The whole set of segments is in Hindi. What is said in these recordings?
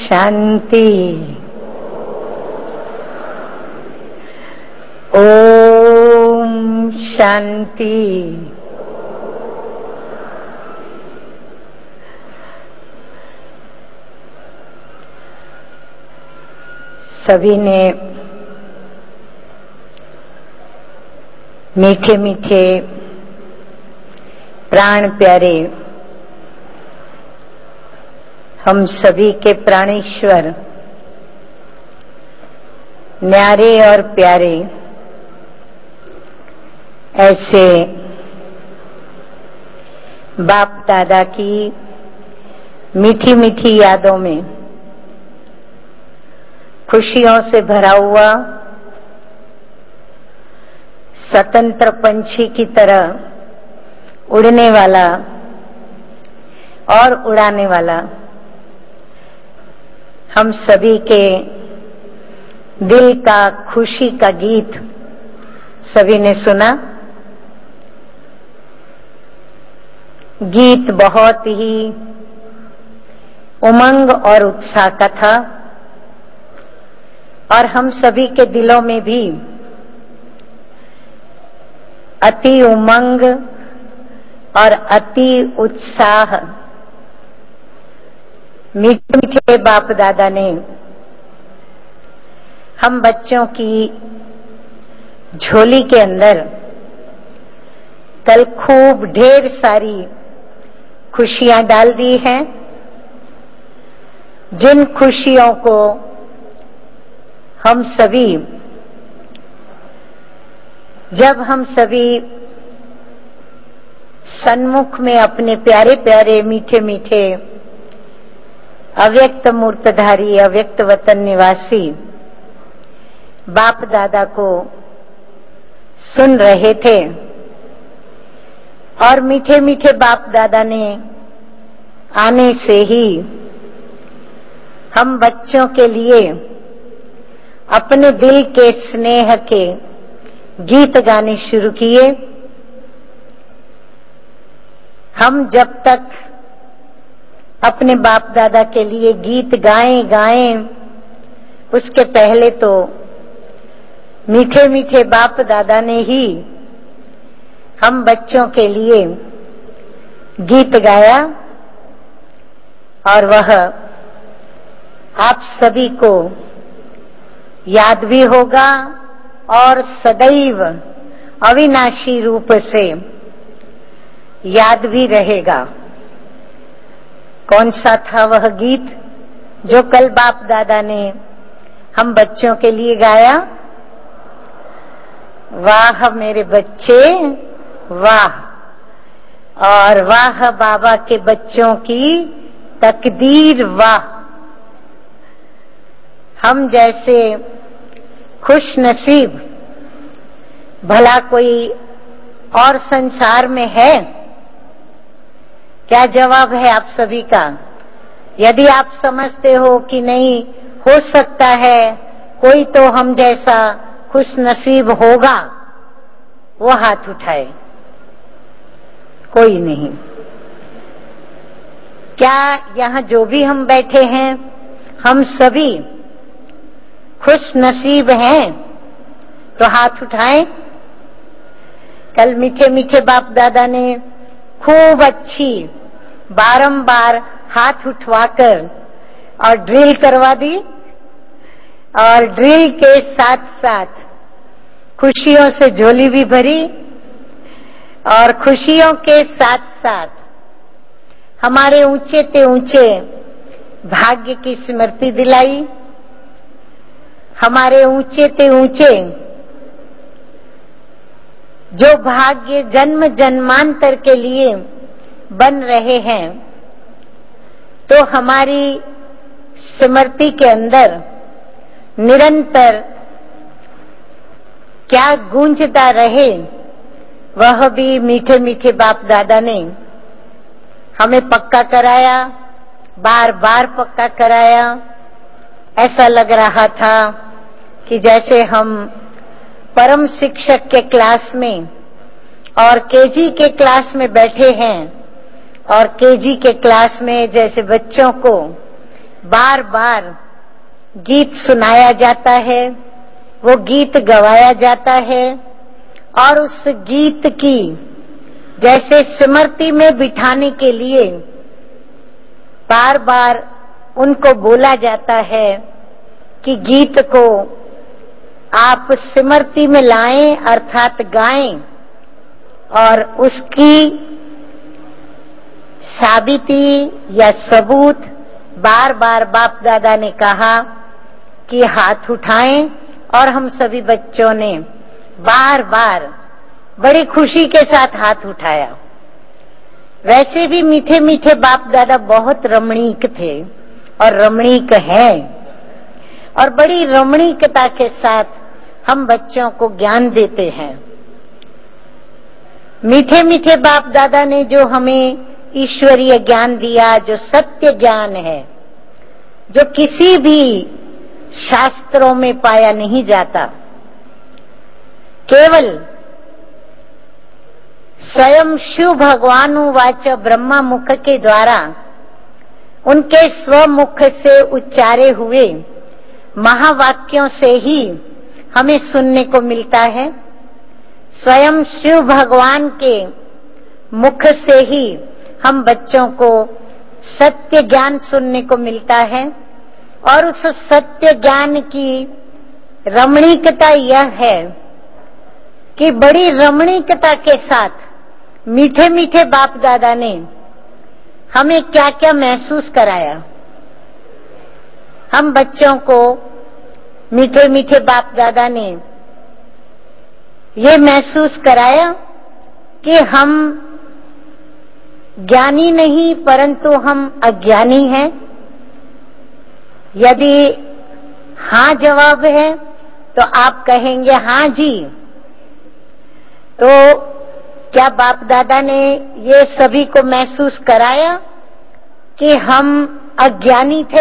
शांति। ओम शांति। सभी ने मीठे मीठे प्राण प्यारे हम सभी के प्राणेश्वर न्यारे और प्यारे ऐसे बाप दादा की मीठी मीठी यादों में खुशियों से भरा हुआ स्वतंत्र पंछी की तरह उड़ने वाला और उड़ाने वाला हम सभी के दिल का खुशी का गीत सभी ने सुना। गीत बहुत ही उमंग और उत्साह का था और हम सभी के दिलों में भी अति उमंग और अति उत्साह मीठे मीठे बाप दादा ने हम बच्चों की झोली के अंदर कल खूब ढेर सारी खुशियां डाल दी हैं, जिन खुशियों को हम सभी जब हम सभी सन्मुख में अपने प्यारे प्यारे मीठे मीठे अव्यक्त मूर्तधारी अव्यक्त वतन निवासी बाप दादा को सुन रहे थे और मीठे मीठे बाप दादा ने आने से ही हम बच्चों के लिए अपने दिल के स्नेह के गीत गाने शुरू किए। हम जब तक अपने बाप दादा के लिए गीत गाएं उसके पहले तो मीठे मीठे बाप दादा ने ही हम बच्चों के लिए गीत गाया और वह आप सभी को याद भी होगा और सदैव अविनाशी रूप से याद भी रहेगा। कौन सा था वह गीत जो कल बाप दादा ने हम बच्चों के लिए गाया? वाह मेरे बच्चे वाह, और वाह बाबा के बच्चों की तकदीर वाह। हम जैसे खुश नसीब भला कोई और संसार में है? क्या जवाब है आप सभी का? यदि आप समझते हो कि नहीं हो सकता है कोई तो हम जैसा खुश नसीब होगा, वो हाथ उठाए। कोई नहीं। क्या यहाँ जो भी हम बैठे हैं हम सभी खुश नसीब हैं? तो हाथ उठाएं। कल मीठे मीठे बाप दादा ने खूब अच्छी बारंबार हाथ उठवाकर और ड्रिल करवा दी और ड्रिल के साथ साथ खुशियों से झोली भी भरी और खुशियों के साथ साथ हमारे ऊंचे ते ऊंचे भाग्य की स्मृति दिलाई। हमारे ऊंचे ते ऊंचे जो भाग्य जन्म जन्मांतर के लिए बन रहे हैं, तो हमारी स्मृति के अंदर निरंतर क्या गूंजता रहे, वह भी मीठे मीठे बाप दादा ने हमें पक्का कराया, बार बार पक्का कराया। ऐसा लग रहा था कि जैसे हम परम शिक्षक के क्लास में और केजी के क्लास में बैठे हैं और केजी के क्लास में जैसे बच्चों को बार बार गीत सुनाया जाता है, वो गीत गवाया जाता है और उस गीत की जैसे स्मृति में बिठाने के लिए बार बार उनको बोला जाता है कि गीत को आप स्मृति में लाएं अर्थात गाएं, और उसकी साबिती या सबूत बार बार बाप दादा ने कहा कि हाथ उठाएं, और हम सभी बच्चों ने बार बार बड़ी खुशी के साथ हाथ उठाया। वैसे भी मीठे मीठे बाप दादा बहुत रमणीक थे और रमणीक हैं, और बड़ी रमणीकता के साथ हम बच्चों को ज्ञान देते हैं। मीठे मीठे बाप दादा ने जो हमें ईश्वरीय ज्ञान दिया, जो सत्य ज्ञान है, जो किसी भी शास्त्रों में पाया नहीं जाता, केवल स्वयं शिव भगवानुवाच ब्रह्मा मुख के द्वारा उनके स्वमुख से उच्चारे हुए महावाक्यों से ही हमें सुनने को मिलता है। स्वयं शिव भगवान के मुख से ही हम बच्चों को सत्य ज्ञान सुनने को मिलता है, और उस सत्य ज्ञान की रमणीकता यह है कि बड़ी रमणीकता के साथ मीठे मीठे बाप दादा ने हमें क्या क्या महसूस कराया। हम बच्चों को मीठे मीठे बाप दादा ने ये महसूस कराया कि हम ज्ञानी नहीं परंतु हम अज्ञानी हैं। यदि हाँ जवाब है तो आप कहेंगे हाँ जी। तो क्या बाप दादा ने ये सभी को महसूस कराया कि हम अज्ञानी थे?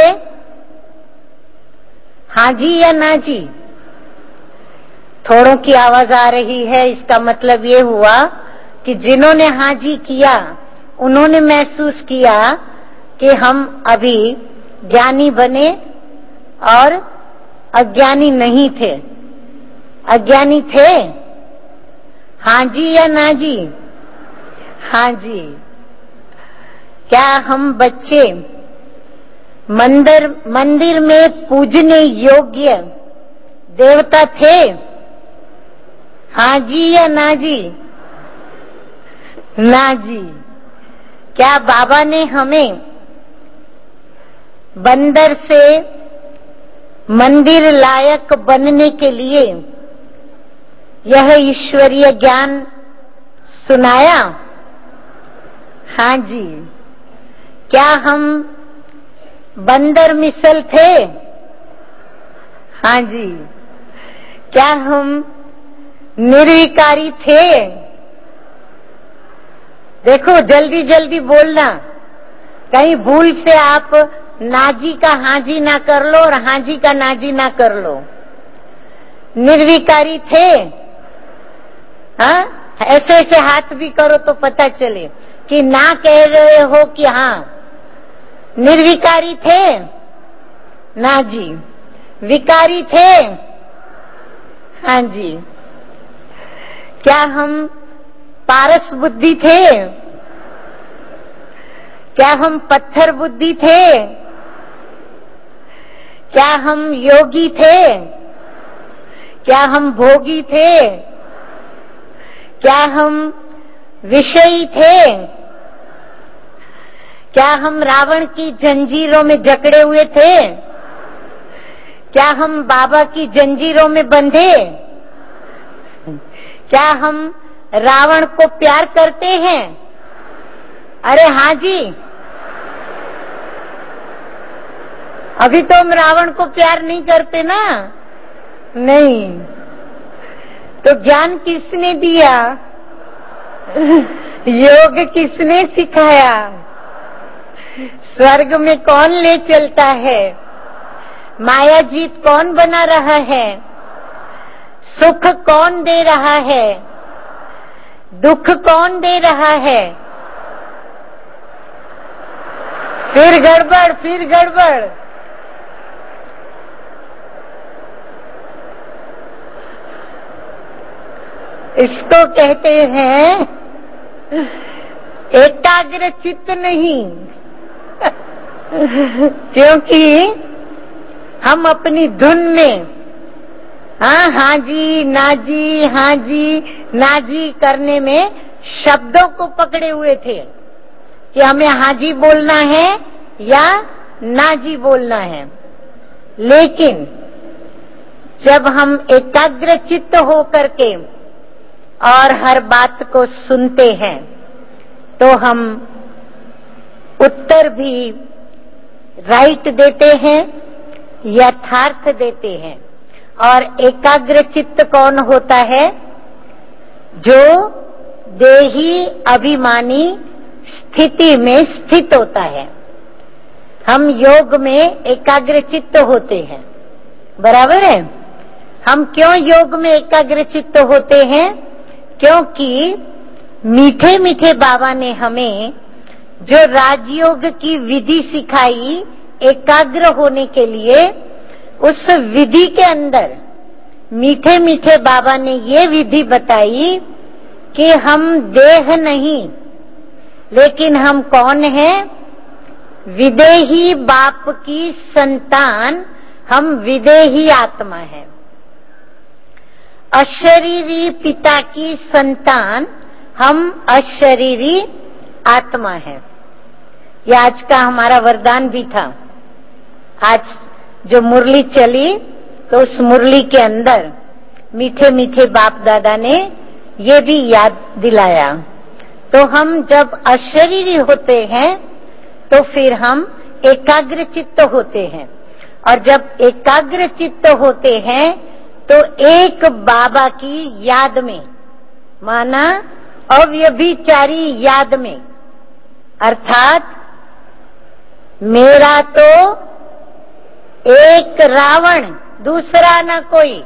हाँ जी या ना जी? थोड़ों की आवाज आ रही है, इसका मतलब ये हुआ कि जिन्होंने हाँ जी किया उन्होंने महसूस किया कि हम अभी ज्ञानी बने और अज्ञानी नहीं थे। अज्ञानी थे? हाँ जी या ना जी? हाँ जी। क्या हम बच्चे मंदिर में पूजने योग्य देवता थे? हाँ जी या ना जी? ना जी। क्या बाबा ने हमें बंदर से मंदिर लायक बनने के लिए यह ईश्वरीय ज्ञान सुनाया? हाँ जी। क्या हम बंदर मिसल थे? हाँ जी। क्या हम निर्विकारी थे? देखो जल्दी जल्दी बोलना, कहीं भूल से आप नाजी का हाजी ना कर लो और हाजी का नाजी ना कर लो। निर्विकारी थे? हाँ, ऐसे ऐसे हाथ भी करो तो पता चले कि ना कह रहे हो कि हाँ। निर्विकारी थे? ना जी। विकारी थे? हाँ जी। क्या हम पारस बुद्धि थे? क्या हम पत्थर बुद्धि थे? क्या हम योगी थे? क्या हम भोगी थे? क्या हम विषयी थे? क्या हम रावण की जंजीरों में जकड़े हुए थे? क्या हम बाबा की जंजीरों में बंधे? क्या हम रावण को प्यार करते हैं? अरे हाँ जी। अभी तो हम रावण को प्यार नहीं करते ना। नहीं तो ज्ञान किसने दिया? योग किसने सिखाया? स्वर्ग में कौन ले चलता है? माया जीत कौन बना रहा है? सुख कौन दे रहा है? दुख कौन दे रहा है? फिर गड़बड़, फिर गड़बड़। इसको कहते हैं एकाग्र चित्त नहीं। क्योंकि हम अपनी धुन में हाँ जी ना जी, हाँ जी ना जी करने में शब्दों को पकड़े हुए थे कि हमें हाँ जी बोलना है या ना जी बोलना है। लेकिन जब हम एकाग्र चित्त हो करके और हर बात को सुनते हैं तो हम उत्तर भी राइट देते हैं, यथार्थ देते हैं। और एकाग्र चित्त कौन होता है? जो देही अभिमानी स्थिति में स्थित होता है। हम योग में एकाग्र चित्त होते हैं, बराबर है। हम क्यों योग में एकाग्र चित्त होते हैं? क्योंकि मीठे मीठे बाबा ने हमें जो राजयोग की विधि सिखाई एकाग्र होने के लिए, उस विधि के अंदर मीठे मीठे बाबा ने ये विधि बताई कि हम देह नहीं, लेकिन हम कौन हैं? विदेही बाप की संतान, हम विदेही आत्मा है। अशरीरी पिता की संतान, हम अशरीरी आत्मा है। ये आज का हमारा वरदान भी था। आज जो मुरली चली तो उस मुरली के अंदर मीठे मीठे बाप दादा ने ये भी याद दिलाया। तो हम जब अशरीरी होते हैं तो फिर हम एकाग्र चित्त होते हैं, और जब एकाग्र चित्त होते हैं तो एक बाबा की याद में, माना अव्यभिचारी याद में, अर्थात मेरा तो एक रावण, दूसरा न कोई।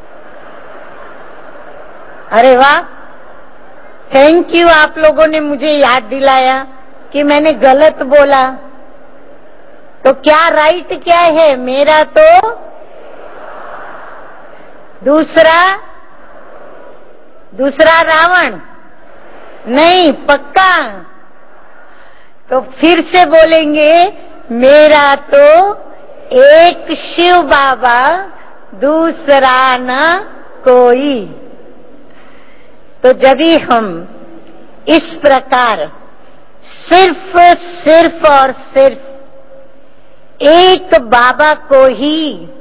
अरे वाह, थैंक यू, आप लोगों ने मुझे याद दिलाया कि मैंने गलत बोला। तो क्या राइट क्या है? मेरा तो दूसरा रावण नहीं, पक्का। तो फिर से बोलेंगे, मेरा तो एक शिव बाबा, दूसरा न कोई। तो जब भी हम इस प्रकार सिर्फ और सिर्फ एक बाबा को ही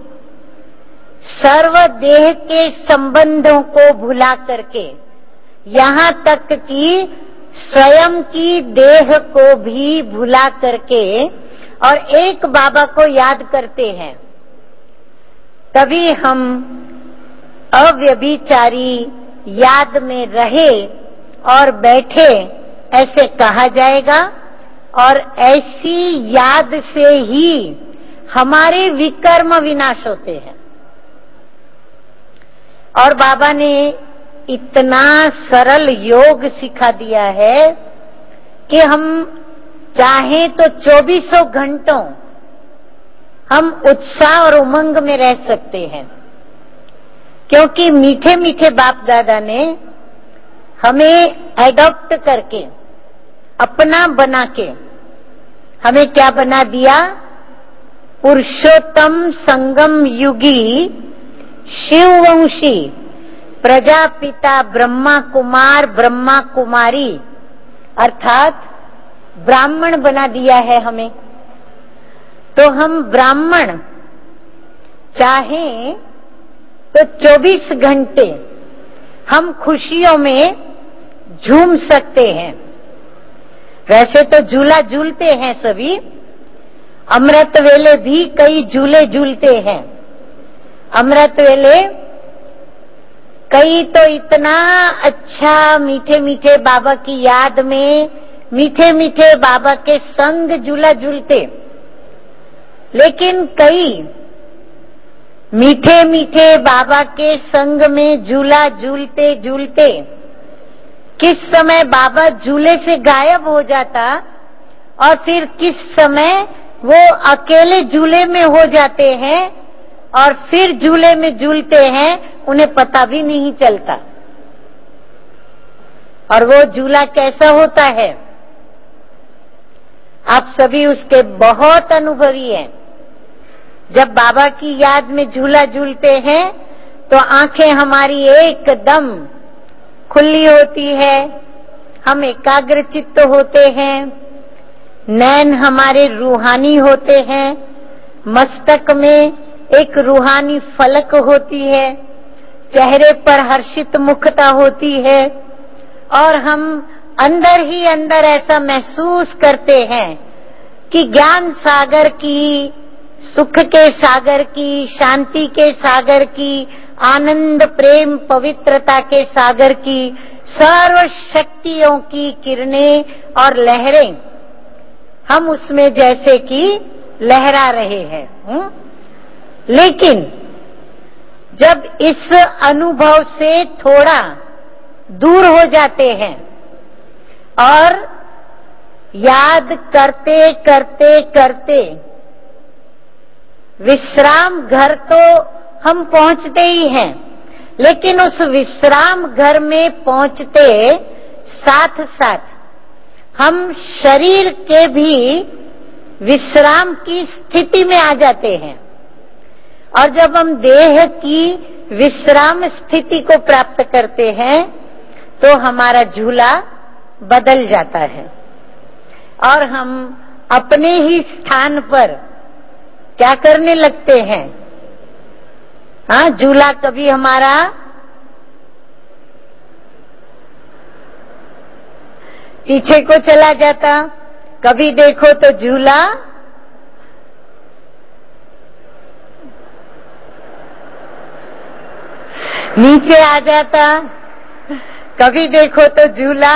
सर्वदेह के संबंधों को भुला करके, यहाँ तक कि स्वयं की देह को भी भुला करके और एक बाबा को याद करते हैं, तभी हम अव्यभिचारी याद में रहे और बैठे ऐसे कहा जाएगा। और ऐसी याद से ही हमारे विकर्म विनाश होते हैं। और बाबा ने इतना सरल योग सिखा दिया है कि हम चाहें तो 24 घंटों हम उत्साह और उमंग में रह सकते हैं, क्योंकि मीठे मीठे बाप दादा ने हमें एडॉप्ट करके, अपना बना के हमें क्या बना दिया? पुरुषोत्तम संगम युगी शिववंशी प्रजापिता ब्रह्मा कुमार ब्रह्मा कुमारी, अर्थात ब्राह्मण बना दिया है हमें। तो हम ब्राह्मण चाहें तो 24 घंटे हम खुशियों में झूम सकते हैं। वैसे तो झूला झूलते हैं सभी, अमृत वेले भी कई झूले झूलते हैं। अमृत वेले कई तो इतना अच्छा मीठे मीठे बाबा की याद में, मीठे मीठे बाबा के संग झूला झूलते। लेकिन कई मीठे मीठे बाबा के संग में झूला झूलते झूलते किस समय बाबा झूले से गायब हो जाता और फिर किस समय वो अकेले झूले में हो जाते हैं और फिर झूले में झूलते हैं, उन्हें पता भी नहीं चलता। और वो झूला कैसा होता है, आप सभी उसके बहुत अनुभवी हैं। जब बाबा की याद में झूला झूलते हैं तो आंखें हमारी एकदम खुली होती है, हम एकाग्र चित्त होते हैं, नैन हमारे रूहानी होते हैं, मस्तक में एक रूहानी फलक होती है, चेहरे पर हर्षित मुखता होती है और हम अंदर ही अंदर ऐसा महसूस करते हैं कि ज्ञान सागर की, सुख के सागर की, शांति के सागर की, आनंद प्रेम पवित्रता के सागर की, सर्व शक्तियों की किरणें और लहरें हम उसमें जैसे कि लहरा रहे हैं। लेकिन जब इस अनुभव से थोड़ा दूर हो जाते हैं और याद करते करते करते विश्राम घर तो हम पहुंचते ही हैं, लेकिन उस विश्राम घर में पहुंचते साथ साथ हम शरीर के भी विश्राम की स्थिति में आ जाते हैं। और जब हम देह की विश्राम स्थिति को प्राप्त करते हैं तो हमारा झूला बदल जाता है और हम अपने ही स्थान पर क्या करने लगते हैं। हाँ, झूला कभी हमारा पीछे को चला जाता, कभी देखो तो झूला नीचे आ जाता, कभी देखो तो झूला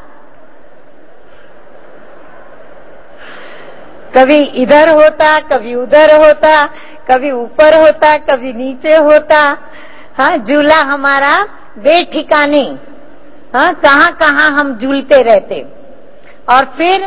कभी इधर होता, कभी उधर होता, कभी ऊपर होता, कभी नीचे होता। हाँ, झूला हमारा बेठिकाने, हाँ, कहाँ कहाँ हम झूलते रहते। और फिर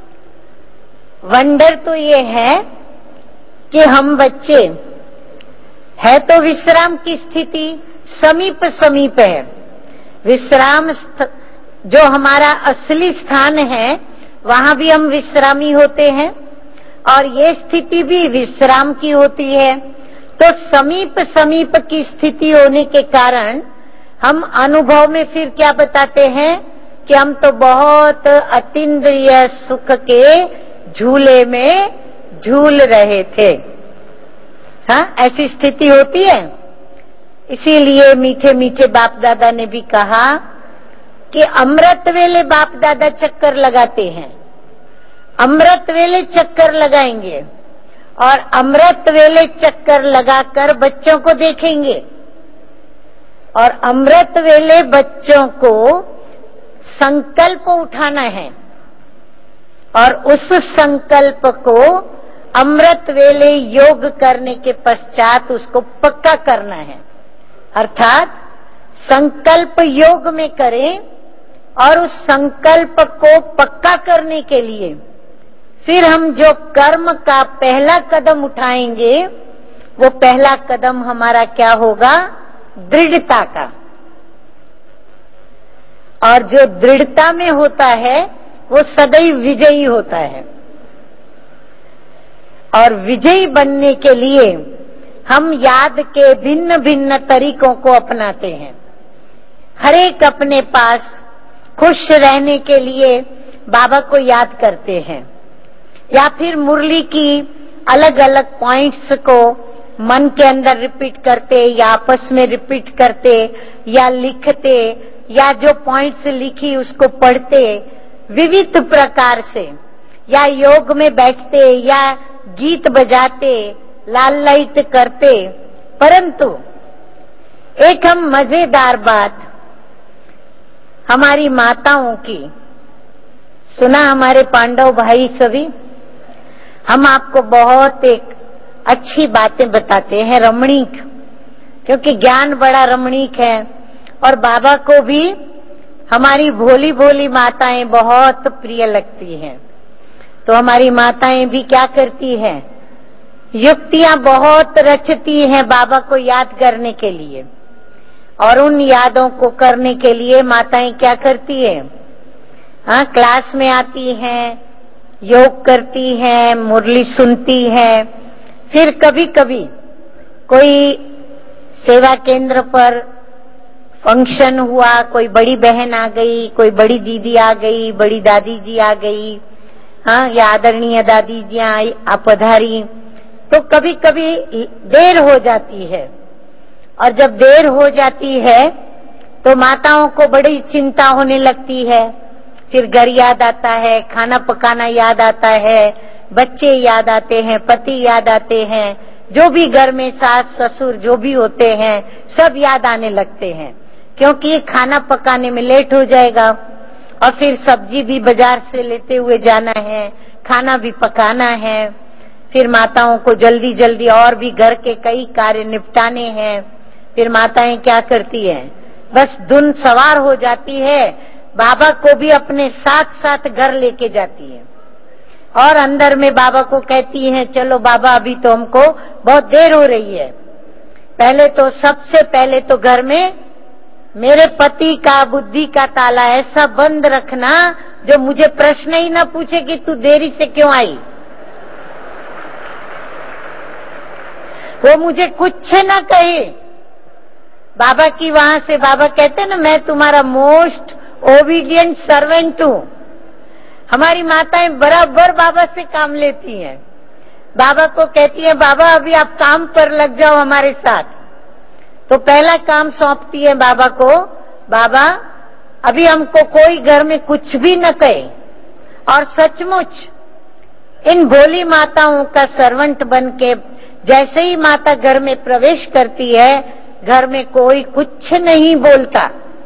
वंडर तो ये है कि हम बच्चे है तो विश्राम की स्थिति समीप समीप है, विश्राम जो हमारा असली स्थान है वहां भी हम विश्रामी होते हैं और ये स्थिति भी विश्राम की होती है। तो समीप समीप की स्थिति होने के कारण हम अनुभव में फिर क्या बताते हैं कि हम तो बहुत अतीन्द्रिय सुख के झूले में झूल रहे थे। हाँ, ऐसी स्थिति होती है। इसीलिए मीठे मीठे बाप दादा ने भी कहा कि अमृत वेले बाप दादा चक्कर लगाते हैं, अमृत वेले चक्कर लगाएंगे और अमृत वेले चक्कर लगाकर बच्चों को देखेंगे और अमृत वेले बच्चों को संकल्प उठाना है और उस संकल्प को अमृत वेले योग करने के पश्चात उसको पक्का करना है। अर्थात संकल्प योग में करें और उस संकल्प को पक्का करने के लिए फिर हम जो कर्म का पहला कदम उठाएंगे वो पहला कदम हमारा क्या होगा, दृढ़ता का। और जो दृढ़ता में होता है वो सदैव विजयी होता है। और विजयी बनने के लिए हम याद के भिन्न भिन्न तरीकों को अपनाते हैं। हर एक अपने पास खुश रहने के लिए बाबा को याद करते हैं या फिर मुरली की अलग अलग पॉइंट्स को मन के अंदर रिपीट करते या आपस में रिपीट करते या लिखते या जो पॉइंट्स लिखी उसको पढ़ते विविध प्रकार से, या योग में बैठते या गीत बजाते, लाल लाइट करते। परंतु एक हम मजेदार बात हमारी माताओं की सुना, हमारे पांडव भाई सभी, हम आपको बहुत एक अच्छी बातें बताते हैं रमणीक, क्योंकि ज्ञान बड़ा रमणीक है और बाबा को भी हमारी भोली भोली माताएं बहुत प्रिय लगती हैं। तो हमारी माताएं भी क्या करती हैं, युक्तियां बहुत रचती हैं बाबा को याद करने के लिए। और उन यादों को करने के लिए माताएं क्या करती है? हाँ, क्लास में आती हैं, योग करती हैं, मुरली सुनती हैं। फिर कभी कभी कोई सेवा केंद्र पर फंक्शन हुआ, कोई बड़ी बहन आ गई, कोई बड़ी दीदी आ गई, बड़ी दादी जी आ गई, हाँ, या आदरणीय दादी जी आप पधारी, तो कभी कभी देर हो जाती है। और जब देर हो जाती है तो माताओं को बड़ी चिंता होने लगती है। फिर घर याद आता है, खाना पकाना याद आता है, बच्चे याद आते हैं, पति याद आते हैं, जो भी घर में सास ससुर जो भी होते हैं सब याद आने लगते हैं, क्योंकि खाना पकाने में लेट हो जाएगा और फिर सब्जी भी बाजार से लेते हुए जाना है, खाना भी पकाना है। फिर माताओं को जल्दी जल्दी और भी घर के कई कार्य निपटाने हैं। फिर माताएं क्या करती हैं? बस धुन सवार हो जाती है, बाबा को भी अपने साथ साथ घर लेके जाती है और अंदर में बाबा को कहती हैं, चलो बाबा अभी तो हमको बहुत देर हो रही है। पहले तो सबसे पहले तो घर में मेरे पति का बुद्धि का ताला ऐसा बंद रखना जो मुझे प्रश्न ही ना पूछे कि तू देरी से क्यों आई, वो मुझे कुछ ना कहे। बाबा की वहां से बाबा कहते हैं ना, मैं तुम्हारा मोस्ट ओबीडियंट सर्वेंट हूं। हमारी माताएं बराबर बाबा से काम लेती हैं। बाबा को कहती हैं, बाबा अभी आप काम पर लग जाओ हमारे साथ। तो पहला काम सौंपती है बाबा को, बाबा अभी हमको कोई घर में कुछ भी न कहे। और सचमुच इन भोली माताओं का सर्वेंट बन के जैसे ही माता घर में प्रवेश करती है, घर में कोई कुछ नहीं बोलता।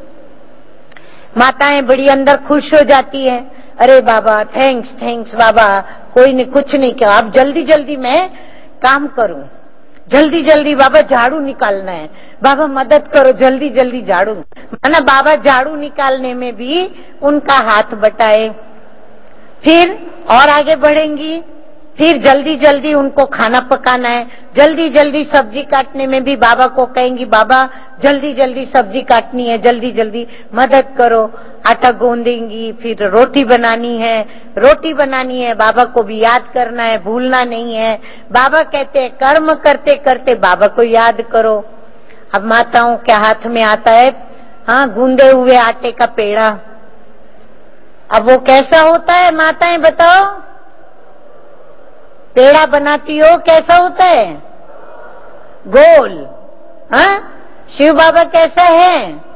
माताएं बड़ी अंदर खुश हो जाती है, अरे बाबा थैंक्स थैंक्स बाबा, कोई ने कुछ नहीं किया, अब जल्दी जल्दी मैं काम करूं, जल्दी जल्दी बाबा झाड़ू निकालना है, बाबा मदद करो जल्दी जल्दी झाड़ू। माना बाबा झाड़ू निकालने में भी उनका हाथ बटाए। फिर और आगे बढ़ेंगी, फिर जल्दी जल्दी उनको खाना पकाना है, जल्दी जल्दी सब्जी काटने में भी बाबा को कहेंगी, बाबा जल्दी जल्दी सब्जी काटनी है, जल्दी जल्दी मदद करो। आटा गूंदेंगी, फिर रोटी बनानी है, रोटी बनानी है, बाबा को भी याद करना है, भूलना नहीं है। बाबा कहते हैं कर्म करते करते बाबा को याद करो। अब माताओं के हाथ में आता है, हाँ, गूंदे हुए आटे का पेड़ा। अब वो कैसा होता है माताएं बताओ? पेड़ा बनाती हो कैसा होता है? गोल। हाँ, शिव बाबा कैसा है?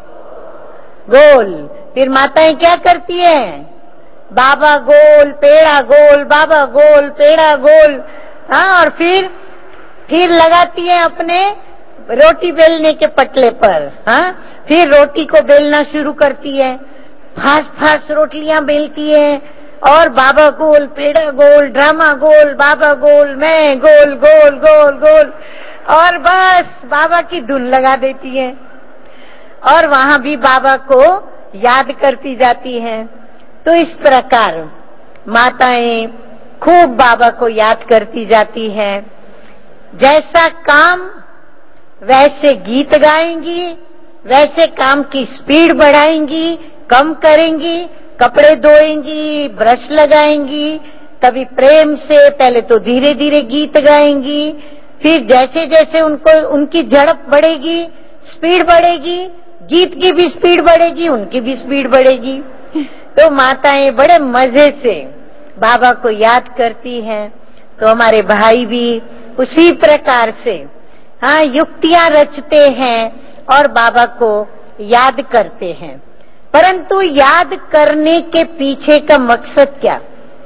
गोल। फिर माताएं क्या करती है? बाबा गोल पेड़ा गोल, बाबा गोल पेड़ा गोल। हाँ, और फिर लगाती है अपने रोटी बेलने के पटले पर। हाँ, फिर रोटी को बेलना शुरू करती है, फास्ट फास्ट रोटियां बेलती है और बाबा गोल पेड़ा गोल, ड्रामा गोल, बाबा गोल, मैं गोल गोल गोल गोल, और बस बाबा की धुन लगा देती है और वहां भी बाबा को याद करती जाती है। तो इस प्रकार माताएं खूब बाबा को याद करती जाती हैं। जैसा काम वैसे गीत गाएंगी, वैसे काम की स्पीड बढ़ाएंगी, कम करेंगी, कपड़े धोएंगी, ब्रश लगाएंगी, तभी प्रेम से पहले तो धीरे धीरे गीत गाएंगी, फिर जैसे जैसे उनको उनकी झड़प बढ़ेगी, स्पीड बढ़ेगी, गीत की भी स्पीड बढ़ेगी, उनकी भी स्पीड बढ़ेगी। तो माताएं बड़े मजे से बाबा को याद करती हैं। तो हमारे भाई भी उसी प्रकार से हाँ युक्तियां रचते हैं और बाबा को याद करते हैं। परंतु याद करने के पीछे का मकसद क्या?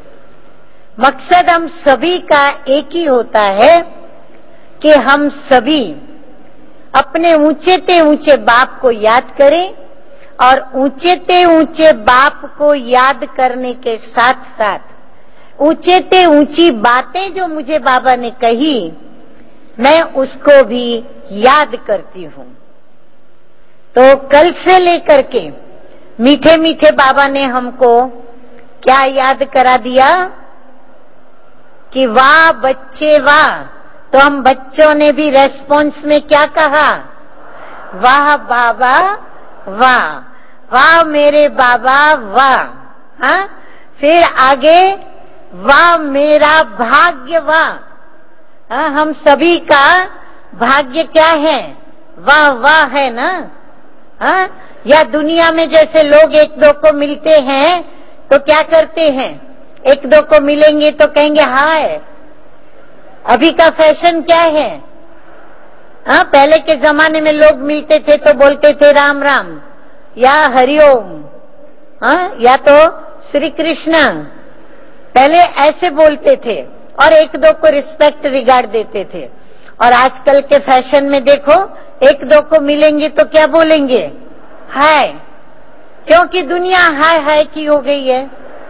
मकसद हम सभी का एक ही होता है कि हम सभी अपने ऊंचे ते ऊंचे बाप को याद करें और ऊंचे ते ऊंचे बाप को याद करने के साथ साथ ऊंचे ते ऊंची बातें जो मुझे बाबा ने कही, मैं उसको भी याद करती हूं। तो कल से लेकर के मीठे मीठे बाबा ने हमको क्या याद करा दिया कि वाह बच्चे वाह। तो हम बच्चों ने भी रेस्पॉन्स में क्या कहा? वाह बाबा वाह, वाह मेरे बाबा वाह। हाँ, फिर आगे वाह मेरा भाग्य वाह। हाँ, हम सभी का भाग्य क्या है? वाह वाह है ना। हाँ, या दुनिया में जैसे लोग एक दो को मिलते हैं तो क्या करते हैं? एक दो को मिलेंगे तो कहेंगे हाय। अभी का फैशन क्या है? हाँ, पहले के जमाने में लोग मिलते थे तो बोलते थे राम राम या हरिओम, हाँ, या तो श्री कृष्ण। पहले ऐसे बोलते थे और एक दो को रिस्पेक्ट रिगार्ड देते थे। और आजकल के फैशन में देखो, एक दो को मिलेंगे तो क्या बोलेंगे? हाय, क्योंकि दुनिया हाय हाय की हो गई है।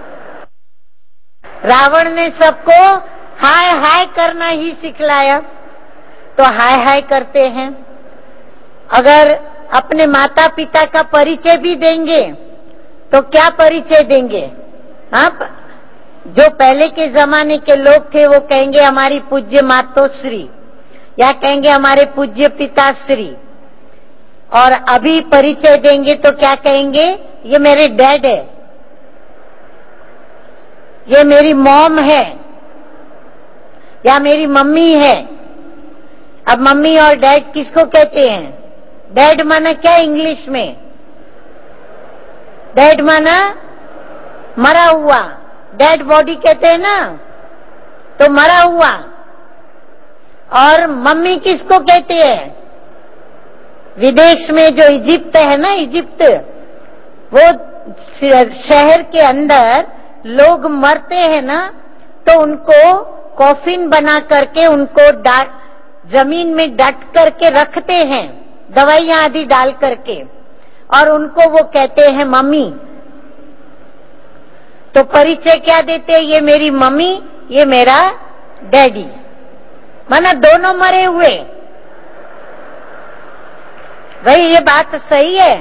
रावण ने सबको हाय हाय करना ही सिखलाया, तो हाय हाय करते हैं। अगर अपने माता पिता का परिचय भी देंगे तो क्या परिचय देंगे? आप जो पहले के जमाने के लोग थे वो कहेंगे हमारी पूज्य मातोश्री, या कहेंगे हमारे पूज्य पिताश्री। और अभी परिचय देंगे तो क्या कहेंगे? ये मेरे डैड है, ये मेरी मॉम है, या मेरी मम्मी है। अब मम्मी और डैड किसको कहते हैं? डैड माना क्या इंग्लिश में? डैड माना मरा हुआ, डेड बॉडी कहते हैं ना, तो मरा हुआ। और मम्मी किसको कहते हैं? विदेश में जो इजिप्ट है ना, इजिप्ट, वो शहर के अंदर लोग मरते हैं ना, तो उनको कॉफिन बना करके उनको जमीन में डट करके रखते हैं, दवाइयां आदि डाल करके, और उनको वो कहते हैं मम्मी। तो परिचय क्या देते हैं? ये मेरी मम्मी, ये मेरा डैडी, माना दोनों मरे हुए। भाई ये बात सही है।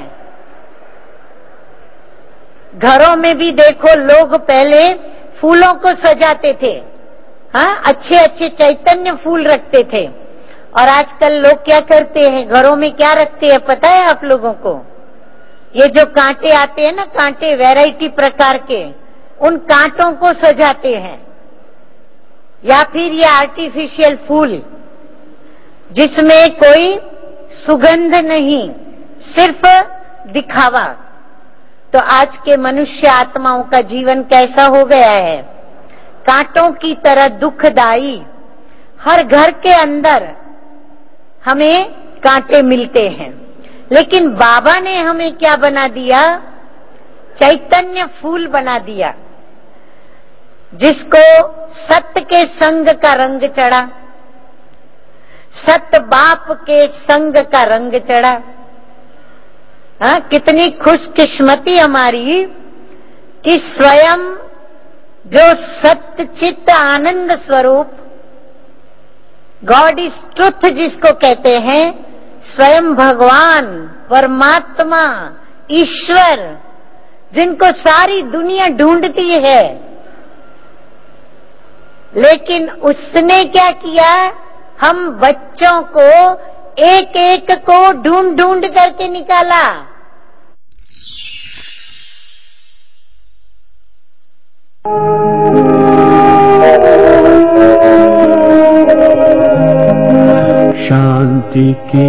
घरों में भी देखो, लोग पहले फूलों को सजाते थे, हाँ, अच्छे अच्छे चैतन्य फूल रखते थे। और आजकल लोग क्या करते हैं? घरों में क्या रखते हैं पता है आप लोगों को? ये जो कांटे आते हैं ना, कांटे वैरायटी प्रकार के, उन कांटों को सजाते हैं। या फिर ये आर्टिफिशियल फूल जिसमें कोई सुगंध नहीं, सिर्फ दिखावा। तो आज के मनुष्य आत्माओं का जीवन कैसा हो गया है? कांटों की तरह दुखदाई। हर घर के अंदर हमें कांटे मिलते हैं, लेकिन बाबा ने हमें क्या बना दिया? चैतन्य फूल बना दिया, जिसको सत्य के संग का रंग चढ़ा, सत्य बाप के संग का रंग चढ़ा। हाँ, कितनी खुशकिस्मती हमारी कि स्वयं जो सत्य चित्त आनंद स्वरूप, गॉड इज ट्रुथ जिसको कहते हैं, स्वयं भगवान परमात्मा ईश्वर, जिनको सारी दुनिया ढूंढती है, लेकिन उसने क्या किया? हम बच्चों को एक एक को ढूंढ ढूंढ करके निकाला। शांति की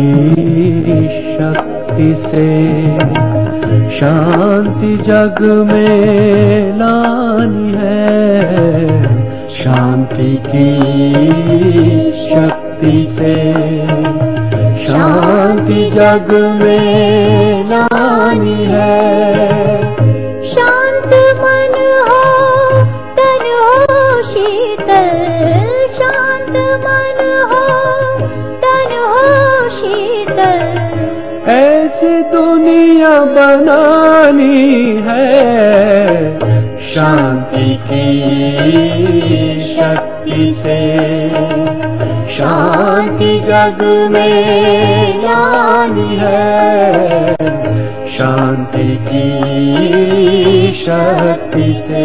शक्ति से शांति जग में लानी है। शांति की शक्ति से शांति जग में लानी है। शांत मन हो तन हो शीतल, शांत मन हो तन हो शीतल, ऐसी दुनिया बनानी है। शांति की शक्ति से शांति जग में लानी है। शांति की शक्ति से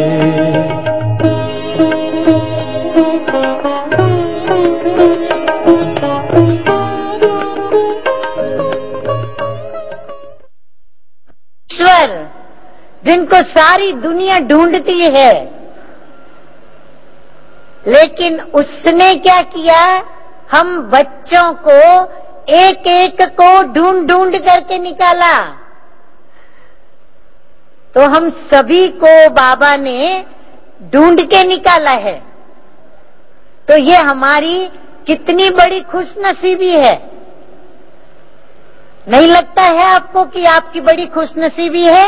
सारी दुनिया ढूंढती है, लेकिन उसने क्या किया, हम बच्चों को एक एक को ढूंढ ढूंढ करके निकाला। तो हम सभी को बाबा ने ढूंढ के निकाला है। तो ये हमारी कितनी बड़ी खुशनसीबी है। नहीं लगता है आपको कि आपकी बड़ी खुशनसीबी है?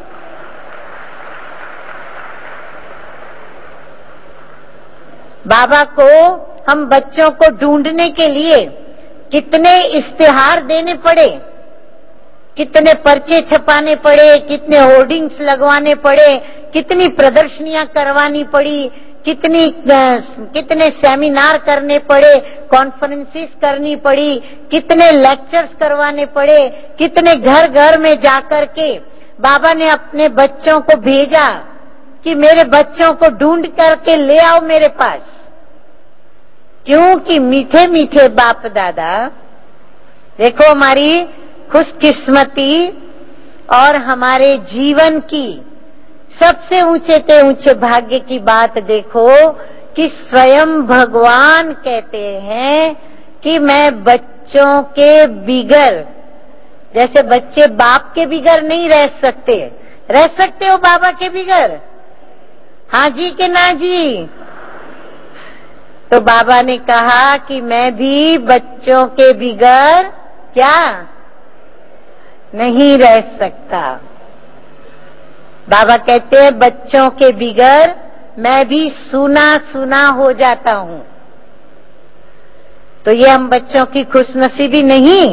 बाबा को हम बच्चों को ढूंढने के लिए कितने इश्तिहार देने पड़े, कितने पर्चे छपाने पड़े, कितने होर्डिंग्स लगवाने पड़े, कितनी प्रदर्शनियां करवानी पड़ी, कितने सेमिनार करने पड़े, कॉन्फ्रेंसेस करनी पड़ी, कितने लेक्चर्स करवाने पड़े, कितने घर घर में जाकर के बाबा ने अपने बच्चों को भेजा कि मेरे बच्चों को ढूंढ करके ले आओ मेरे पास। क्योंकि मीठे मीठे बाप दादा, देखो हमारी खुशकिस्मती और हमारे जीवन की सबसे ऊंचे से ऊंचे भाग्य की बात देखो कि स्वयं भगवान कहते हैं कि मैं बच्चों के बिगर, जैसे बच्चे बाप के बिगर नहीं रह सकते हो बाबा के बिगर? हाँ जी कि ना जी? तो बाबा ने कहा कि मैं भी बच्चों के बिगर क्या नहीं रह सकता। बाबा कहते हैं बच्चों के बिगर मैं भी सूना सूना हो जाता हूं। तो ये हम बच्चों की खुशनसीबी नहीं?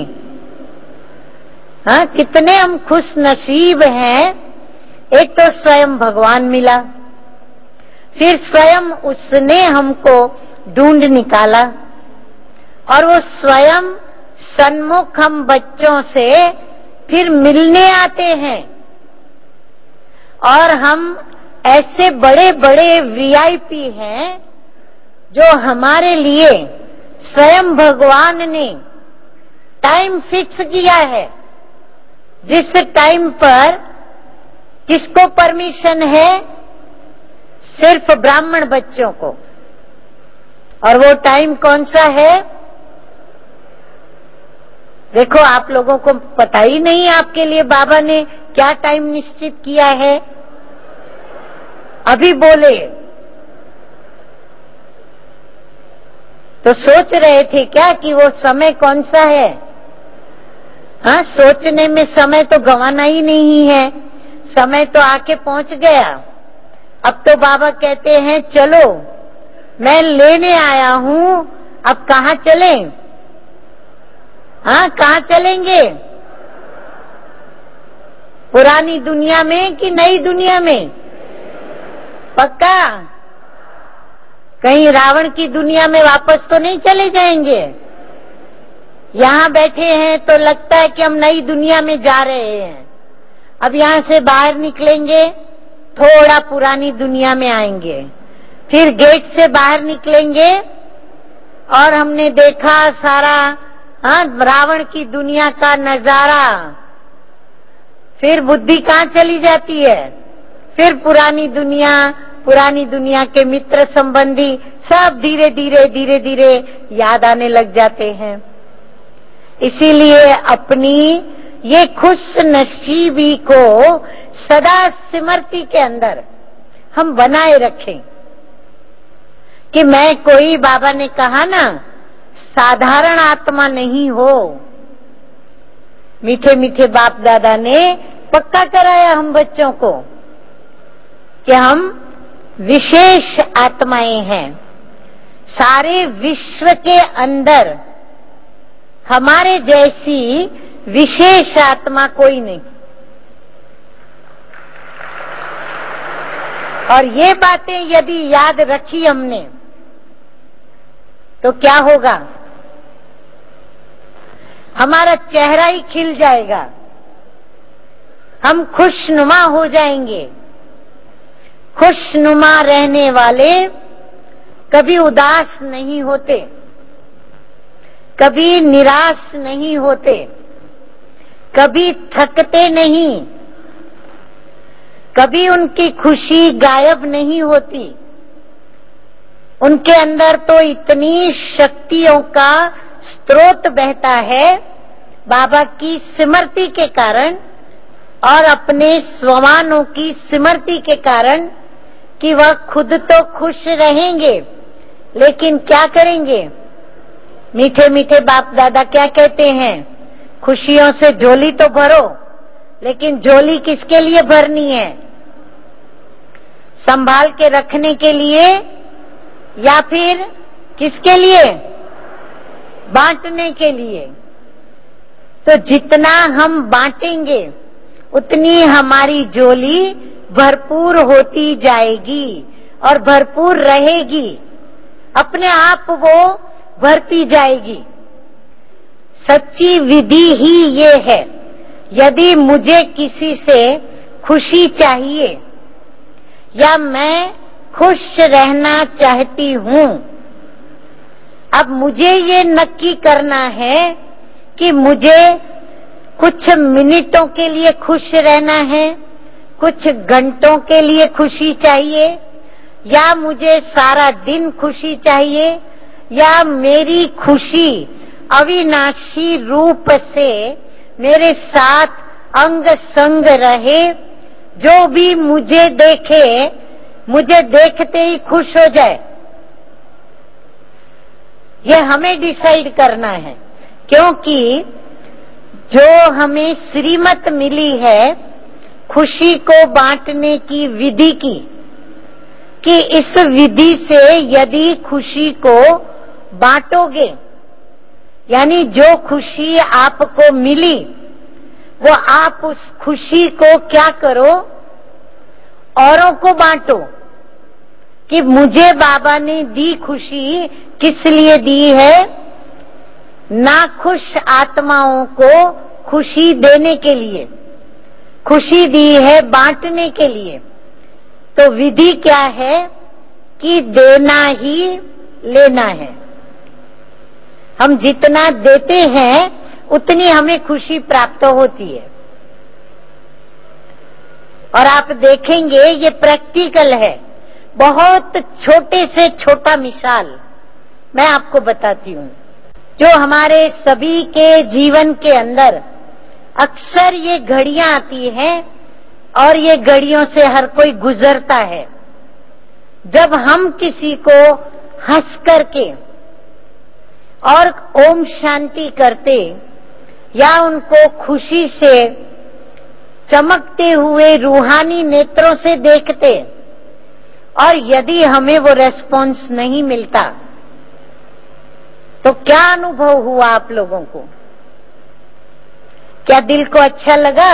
हाँ, कितने हम खुश नसीब हैं। एक तो स्वयं भगवान मिला, फिर स्वयं उसने हमको ढूंढ निकाला, और वो स्वयं सन्मुख हम बच्चों से फिर मिलने आते हैं। और हम ऐसे बड़े बड़े वीआईपी हैं जो हमारे लिए स्वयं भगवान ने टाइम फिक्स किया है, जिस टाइम पर किसको परमिशन है? सिर्फ ब्राह्मण बच्चों को। और वो टाइम कौन सा है? देखो आप लोगों को पता ही नहीं आपके लिए बाबा ने क्या टाइम निश्चित किया है। अभी बोले तो सोच रहे थे क्या कि वो समय कौन सा है? हाँ, सोचने में समय तो गंवाना ही नहीं है, समय तो आके पहुंच गया। अब तो बाबा कहते हैं चलो मैं लेने आया हूं, अब कहाँ चलें? हाँ, कहाँ चलेंगे? पुरानी दुनिया में कि नई दुनिया में? पक्का? कहीं रावण की दुनिया में वापस तो नहीं चले जाएंगे? यहां बैठे हैं तो लगता है कि हम नई दुनिया में जा रहे हैं। अब यहां से बाहर निकलेंगे, थोड़ा पुरानी दुनिया में आएंगे, फिर गेट से बाहर निकलेंगे और हमने देखा सारा रावण की दुनिया का नजारा। फिर बुद्धि कहाँ चली जाती है? फिर पुरानी दुनिया के मित्र संबंधी सब धीरे धीरे याद आने लग जाते हैं। इसीलिए अपनी ये खुश नसीबी को सदा स्मृति के अंदर हम बनाए रखें कि मैं कोई, बाबा ने कहा ना, साधारण आत्मा नहीं हो। मीठे मीठे बाप दादा ने पक्का कराया हम बच्चों को कि हम विशेष आत्माएं हैं। सारे विश्व के अंदर हमारे जैसी विशेष आत्मा कोई नहीं। और ये बातें यदि याद रखी हमने तो क्या होगा? हमारा चेहरा ही खिल जाएगा, हम खुशनुमा हो जाएंगे। खुशनुमा रहने वाले कभी उदास नहीं होते, कभी निराश नहीं होते, कभी थकते नहीं। कभी उनकी खुशी गायब नहीं होती। उनके अंदर तो इतनी शक्तियों का स्रोत बहता है बाबा की स्मृति के कारण और अपने स्वमानों की स्मृति के कारण कि वह खुद तो खुश रहेंगे, लेकिन क्या करेंगे? मीठे मीठे बाप दादा क्या कहते हैं? खुशियों से झोली तो भरो, लेकिन झोली किसके लिए भरनी है? संभाल के रखने के लिए या फिर किसके लिए? बांटने के लिए। तो जितना हम बांटेंगे उतनी हमारी झोली भरपूर होती जाएगी और भरपूर रहेगी, अपने आप वो भरती जाएगी। सच्ची विधि ही ये है। यदि मुझे किसी से खुशी चाहिए या मैं खुश रहना चाहती हूं, अब मुझे ये नक्की करना है कि मुझे कुछ मिनटों के लिए खुश रहना है, कुछ घंटों के लिए खुशी चाहिए, या मुझे सारा दिन खुशी चाहिए, या मेरी खुशी अविनाशी रूप से मेरे साथ अंग संग रहे, जो भी मुझे देखे मुझे देखते ही खुश हो जाए। ये हमें डिसाइड करना है, क्योंकि जो हमें श्रीमत मिली है खुशी को बांटने की विधि की, कि इस विधि से यदि खुशी को बांटोगे, यानी जो खुशी आपको मिली वो आप उस खुशी को क्या करो? औरों को बांटो कि मुझे बाबा ने दी खुशी किस लिए दी है? नाखुश आत्माओं को खुशी देने के लिए, खुशी दी है बांटने के लिए। तो विधि क्या है कि देना ही लेना है। हम जितना देते हैं उतनी हमें खुशी प्राप्त होती है। और आप देखेंगे ये प्रैक्टिकल है। बहुत छोटे से छोटा मिसाल मैं आपको बताती हूँ, जो हमारे सभी के जीवन के अंदर अक्सर ये घड़ियां आती हैं और ये घड़ियों से हर कोई गुजरता है। जब हम किसी को हंस करके और ओम शांति करते या उनको खुशी से चमकते हुए रूहानी नेत्रों से देखते, और यदि हमें वो रेस्पॉन्स नहीं मिलता, तो क्या अनुभव हुआ आप लोगों को? क्या दिल को अच्छा लगा?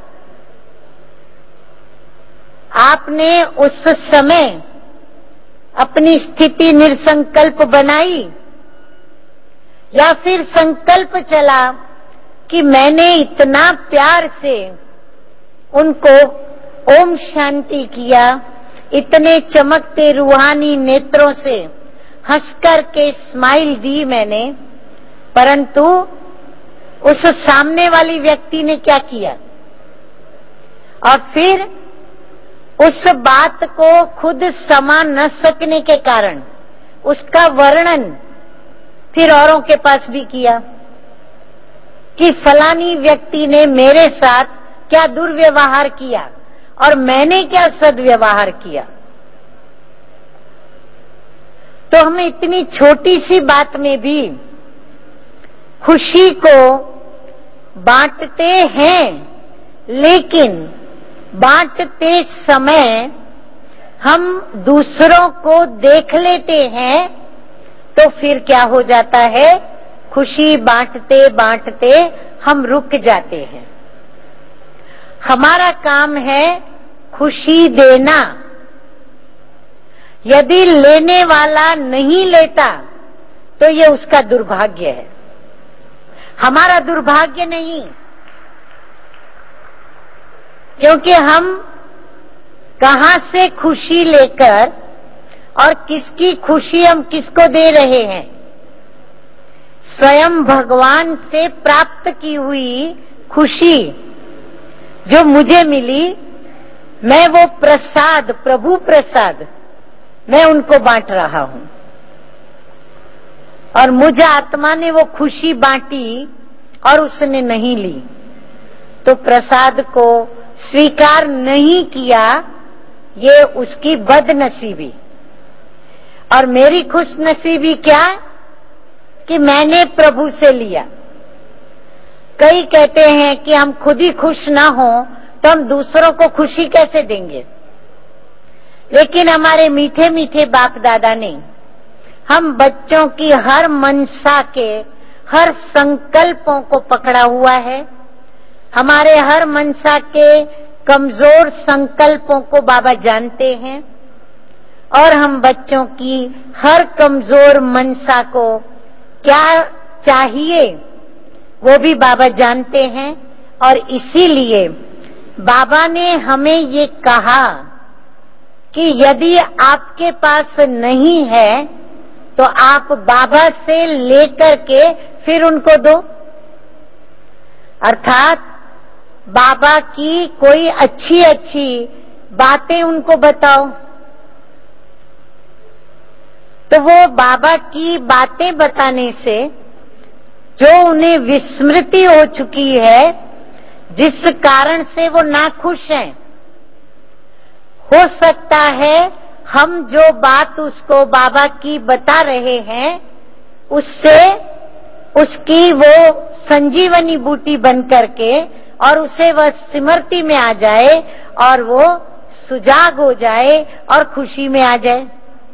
आपने उस समय अपनी स्थिति निरसंकल्प बनाई, या फिर संकल्प चला कि मैंने इतना प्यार से उनको ओम शांति किया, इतने चमकते रूहानी नेत्रों से हंस करके स्माइल दी मैंने, परंतु उस सामने वाली व्यक्ति ने क्या किया? और फिर उस बात को खुद समा न सकने के कारण उसका वर्णन फिर औरों के पास भी किया कि फलानी व्यक्ति ने मेरे साथ क्या दुर्व्यवहार किया और मैंने क्या सद्व्यवहार किया। तो हम इतनी छोटी सी बात में भी खुशी को बांटते हैं, लेकिन बांटते समय हम दूसरों को देख लेते हैं, तो फिर क्या हो जाता है? खुशी बांटते बांटते हम रुक जाते हैं। हमारा काम है खुशी देना। यदि लेने वाला नहीं लेता तो ये उसका दुर्भाग्य है, हमारा दुर्भाग्य नहीं। क्योंकि हम कहां से खुशी लेकर और किसकी खुशी हम किसको दे रहे हैं? स्वयं भगवान से प्राप्त की हुई खुशी जो मुझे मिली, मैं वो प्रसाद, प्रभु प्रसाद, मैं उनको बांट रहा हूं। और मुझ आत्मा ने वो खुशी बांटी और उसने नहीं ली, तो प्रसाद को स्वीकार नहीं किया, ये उसकी बदनसीबी। और मेरी खुशनसीबी क्या कि मैंने प्रभु से लिया। कई कहते हैं कि हम खुद ही खुश ना हो तो हम दूसरों को खुशी कैसे देंगे। लेकिन हमारे मीठे मीठे बाप दादा ने हम बच्चों की हर मनसा के हर संकल्पों को पकड़ा हुआ है। हमारे हर मनसा के कमजोर संकल्पों को बाबा जानते हैं और हम बच्चों की हर कमजोर मनसा को क्या चाहिए वो भी बाबा जानते हैं। और इसीलिए बाबा ने हमें ये कहा कि यदि आपके पास नहीं है तो आप बाबा से लेकर के फिर उनको दो। अर्थात बाबा की कोई अच्छी अच्छी बातें उनको बताओ। तो वो बाबा की बातें बताने से जो उन्हें विस्मृति हो चुकी है, जिस कारण से वो नाखुश हैं, हो सकता है हम जो बात उसको बाबा की बता रहे हैं उससे उसकी वो संजीवनी बूटी बन करके और उसे वह स्मृति में आ जाए और वो सुजाग हो जाए और खुशी में आ जाए।